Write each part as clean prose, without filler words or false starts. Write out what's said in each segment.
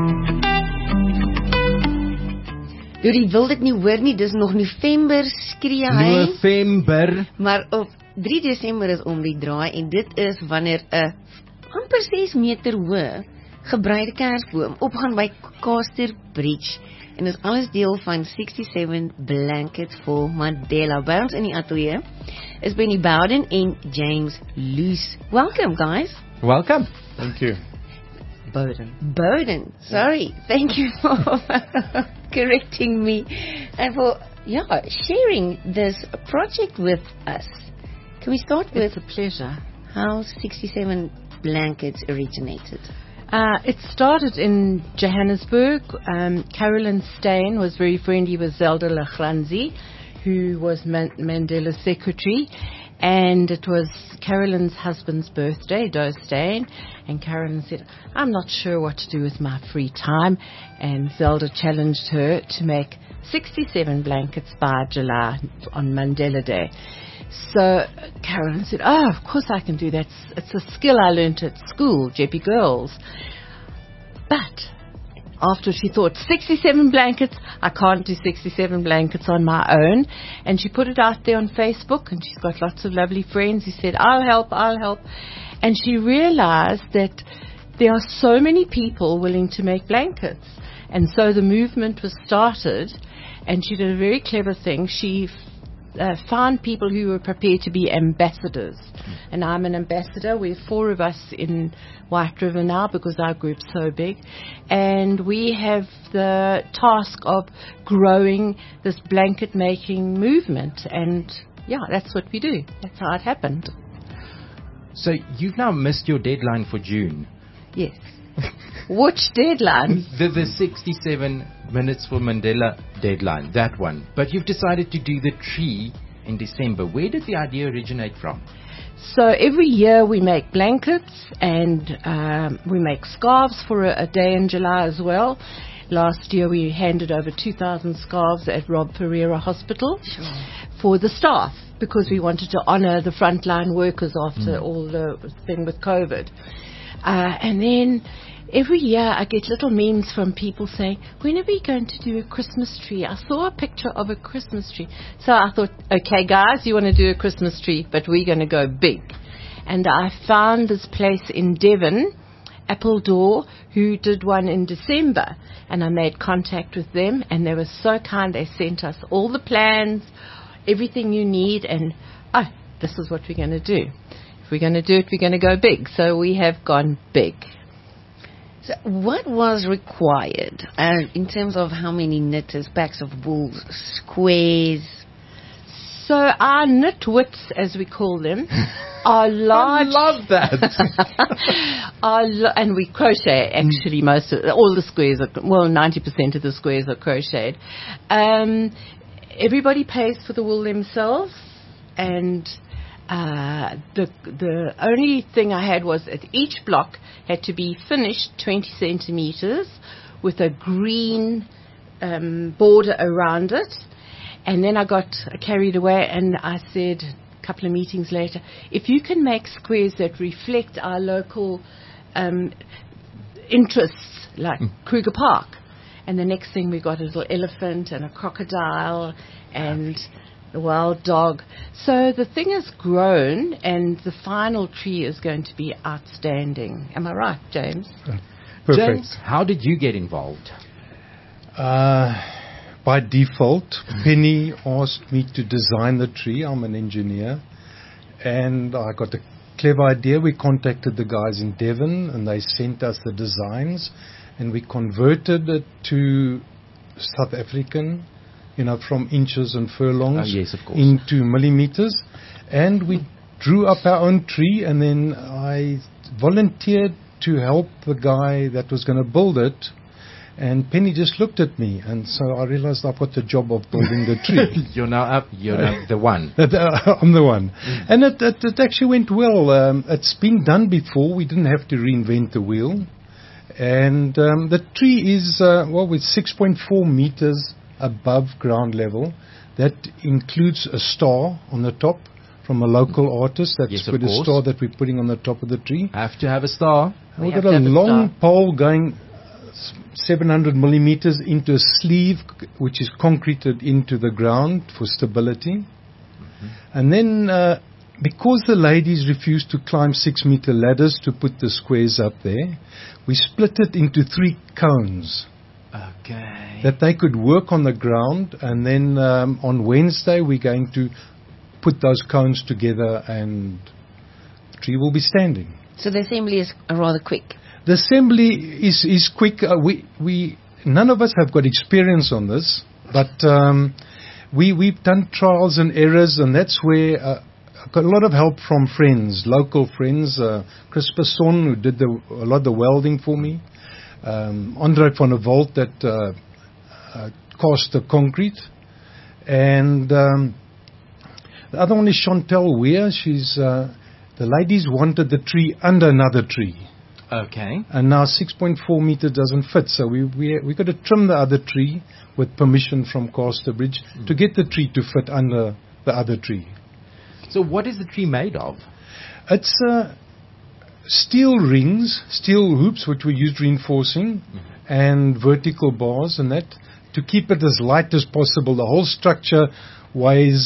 Jullie wil dit nie hoor nie, dis nog November, skree hy. November. Maar op 3 Desember is om die draai en dit is wanneer 'n amper 6 meter hoë gebreide kersboom opgaan by Caster Bridge. En is alles deel van 67 Blankets for Mandela. By ons in die ateljee is Benny Bowden en James Loose. Welcome, guys. Welcome. Thank you. Bowden, sorry. Thank you for correcting me and for sharing this project with us. Can we start with It's a pleasure. how 67 Blankets originated? It started in Johannesburg. Carolyn Steyn was very friendly with Zelda Lachranzi, who was Mandela's secretary. And it was Carolyn's husband's birthday, Doe Steyn. And Carolyn said, I'm not sure what to do with my free time. And Zelda challenged her to make 67 blankets by July on Mandela Day. So Carolyn said, oh, of course I can do that. It's a skill I learnt at school, Jeppy Girls. But after she thought, 67 blankets, I can't do 67 blankets on my own. And she put it out there on Facebook, and she's got lots of lovely friends who said, I'll help. And she realized that there are so many people willing to make blankets. And so the movement was started, and she did a very clever thing. She found people who were prepared to be ambassadors. And I'm an ambassador. We're 4 of us in White River now because our group's so big. And we have the task of growing this blanket making movement. And that's what we do. That's how it happened. So you've now missed your deadline for June. Yes. Which deadline? The 67 minutes for Mandela deadline, that one. But you've decided to do the tree in December. Where did the idea originate from? So every year we make blankets and we make scarves for a day in July as well. Last year we handed over 2,000 scarves at Rob Ferreira Hospital for the staff because we wanted to honour the frontline workers after all the thing with COVID. And then every year I get little memes from people saying, when are we going to do a Christmas tree? I saw a picture of a Christmas tree. So I thought, okay guys, you want to do a Christmas tree, but we're going to go big. And I found this place in Devon, Appledore, who did one in December. And I made contact with them, and they were so kind. They sent us all the plans, everything you need, and this is what we're going to do. If we're going to do it, we're going to go big. So we have gone big. So what was required in terms of how many knitters, packs of wool, squares? So our knitwits, as we call them, are large. I love that. And we crochet, actually, all the squares, 90% of the squares are crocheted. Everybody pays for the wool themselves, and the only thing I had was that each block had to be finished 20 centimeters with a green border around it. And then I got carried away, and I said a couple of meetings later, if you can make squares that reflect our local interests, like Kruger Park. And the next thing we got a little elephant and a crocodile and the wild dog. So the thing has grown, and the final tree is going to be outstanding. Am I right, James? Perfect. James, how did you get involved? By default, Penny asked me to design the tree. I'm an engineer, and I got a clever idea. We contacted the guys in Devon, and they sent us the designs, and we converted it to South African, from inches and furlongs into millimeters, and we drew up our own tree, and then I volunteered to help the guy that was going to build it. And Penny just looked at me, and so I realized I've got the job of building the tree. You're now the one. I'm the one. And it actually went well. It's been done before. We didn't have to reinvent the wheel. And the tree is, with 6.4 meters above ground level. That includes a star on the top from a local artist. That's for the star that we're putting on the top of the tree. Have to have a star. And we've got a long pole going 700 millimeters into a sleeve which is concreted into the ground for stability. And then because the ladies refused to climb 6-meter ladders to put the squares up there, we split it into 3 cones. Okay. That they could work on the ground, and then on Wednesday we're going to put those cones together and the tree will be standing. So the assembly is rather quick. The assembly is quick. We none of us have got experience on this, but we've done trials and errors, and that's where I got a lot of help from friends, local friends. Chris Passon, who did a lot of the welding for me. Andre van der Walt that cast the concrete, and the other one is Chantel Weir. She's the ladies wanted the tree under another tree. Okay. And now 6.4 meters doesn't fit, so we got to trim the other tree with permission from Casterbridge to get the tree to fit under the other tree. So what is the tree made of? It's steel rings, steel hoops, which we used reinforcing, and vertical bars and that, to keep it as light as possible. The whole structure weighs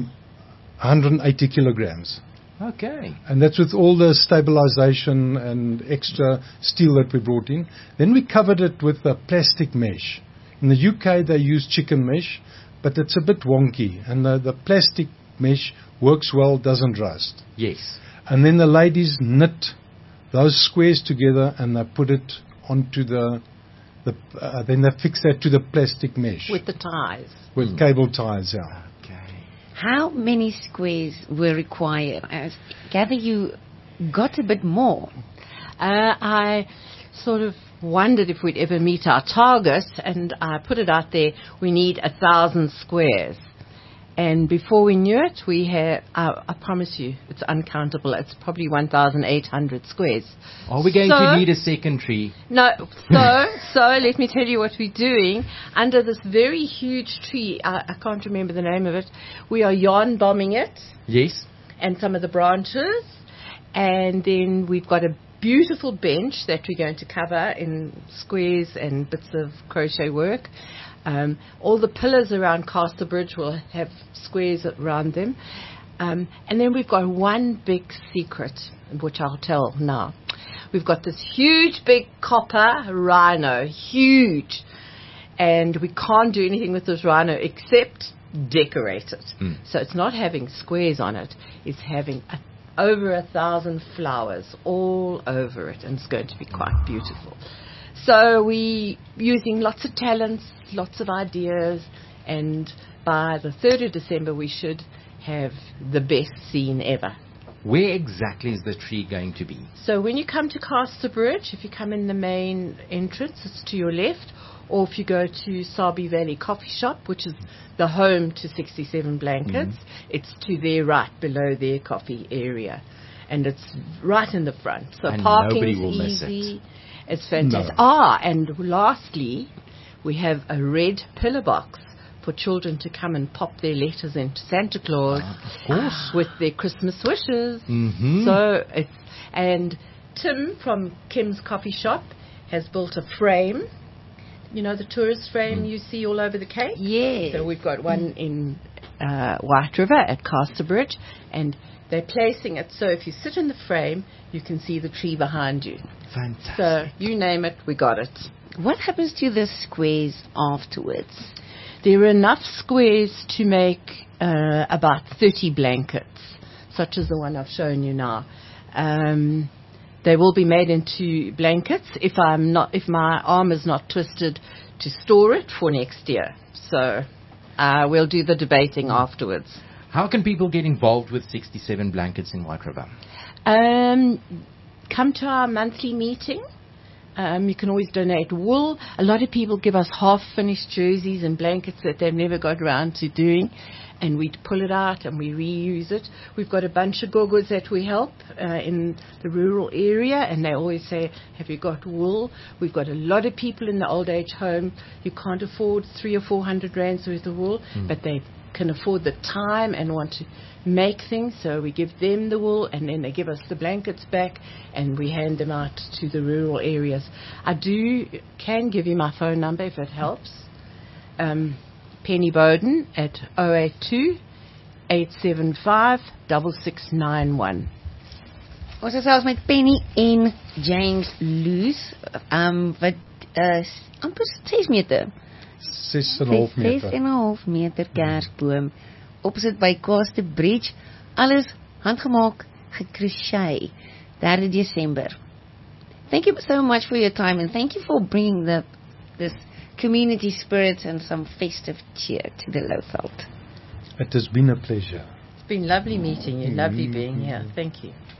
180 kilograms. Okay. And that's with all the stabilization and extra steel that we brought in. Then we covered it with a plastic mesh. In the UK they use chicken mesh, but it's a bit wonky. And the plastic mesh works well, doesn't rust. Yes. And then the ladies knit those squares together and they put it onto then they fix that to the plastic mesh. With the ties. With cable ties, yeah. How many squares were required? I gather you got a bit more. I sort of wondered if we'd ever meet our target, and I put it out there, we need 1,000 squares. And before we knew it, we had, I promise you, it's uncountable. It's probably 1,800 squares. Are we going to need a second tree? No. So let me tell you what we're doing. Under this very huge tree, I can't remember the name of it, we are yarn bombing it. Yes. And some of the branches. And then we've got a beautiful bench that we're going to cover in squares and bits of crochet work. All the pillars around Casterbridge will have squares around them. And then we've got one big secret, which I'll tell now. We've got this huge, big copper rhino, huge. And we can't do anything with this rhino except decorate it. So it's not having squares on it. It's having over 1,000 flowers all over it. And it's going to be quite beautiful. So we using lots of talents, lots of ideas, and by the 3rd of December we should have the best scene ever. Where exactly is the tree going to be? So when you come to Casterbridge, if you come in the main entrance, it's to your left, or if you go to Sabi Valley Coffee Shop, which is the home to 67 Blankets, it's to their right, below their coffee area. And it's right in the front. So and parking nobody is will easy. miss it. It's fantastic. No. And lastly, we have a red pillar box for children to come and pop their letters into Santa Claus, of course, with their Christmas wishes. And Tim from Kim's Coffee Shop has built a frame. You know, the tourist frame you see all over the Cape? Yes. So we've got one in White River at Casterbridge, and they're placing it so if you sit in the frame, you can see the tree behind you. Fantastic. So you name it, we got it. What happens to the squares afterwards? There are enough squares to make about 30 blankets, such as the one I've shown you now. They will be made into blankets if my arm is not twisted to store it for next year. So we'll do the debating afterwards. How can people get involved with 67 Blankets in White River? Come to our monthly meeting. You can always donate wool. A lot of people give us half-finished jerseys and blankets that they've never got around to doing, and we pull it out and we reuse it. We've got a bunch of gogos that we help in the rural area, and they always say, have you got wool? We've got a lot of people in the old age home who can't afford 300 or 400 rands worth of wool, but they can afford the time and want to make things, so we give them the wool, and then they give us the blankets back, and we hand them out to the rural areas. I can give you my phone number if it helps. Penny Bowden at 082-875-6691. Ons is selfs met Penny en James Loos, wat amper 6 meter. 6,5 meter. 6,5 meter kerstboom opsit by Caster Bridge. Alles handgemaak, gecrochet. 3 December. Thank you so much for your time, and thank you for bringing this community spirit and some festive cheer to the Lowveld. It has been a pleasure. It's been lovely meeting you, lovely being here. Thank you.